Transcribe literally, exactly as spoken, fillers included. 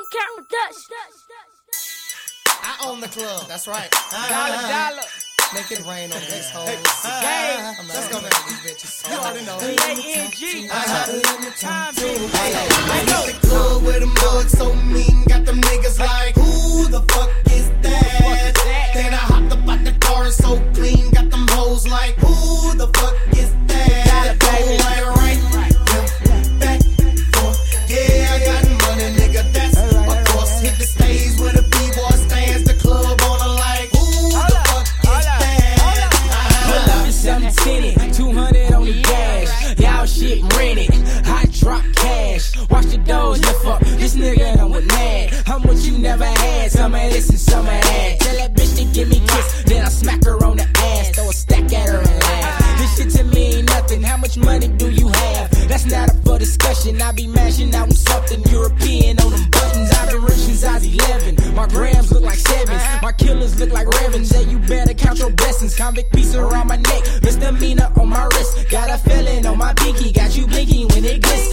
Cat Production. I own the club, that's right. Dollar, dollar. Make it rain on these hoes. Hey, I'm Let's go marry these bitches. You already know. B A N G. Time, baby. I got the club with them bugs so mean. Got them niggas like, who the fuck is that? Then I hopped up out the car and so clean. Got them hoes like, who the fuck is that? Go like right, yeah, back, forth. Yeah, I got money, nigga. That's of course. Hit the stage where the B-boy stands. The club on the like, who the fuck is that? Pull up in seventeen it, two hundred on the dash. Y'all shit rented, hot drop cash. Watch the doors lift up, this nigga done with mad. How much you never had, some of this and some of that. Tell that bitch to give me a kiss, then I smack her on the ass. Throw a stack at her and laugh. This shit to me ain't nothing, how much money do you have? That's not up for discussion, I be mashing out with something European on them buttons. I've been rich since I was eleven, my grams look like sevens. My killers look like ravens, yeah you better count your blessings. Convict piece around my neck, misdemeanor on my wrist. Got a feeling on my pinky, got you blinking when it glistens.